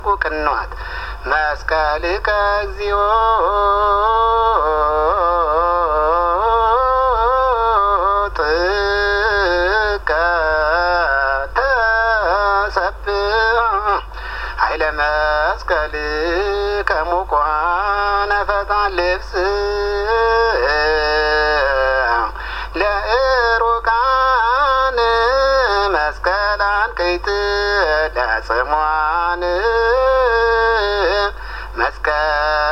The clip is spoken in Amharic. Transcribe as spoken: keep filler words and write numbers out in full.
ቅንዋት መስቀልከ እግዚኦ ጥቀ ተሰብእ ኃይለ መስቀልከ ሙቋነ ፈታን ልብስ ለእሩቃን መስቀላን ቅይት ለጽሟን መስቀል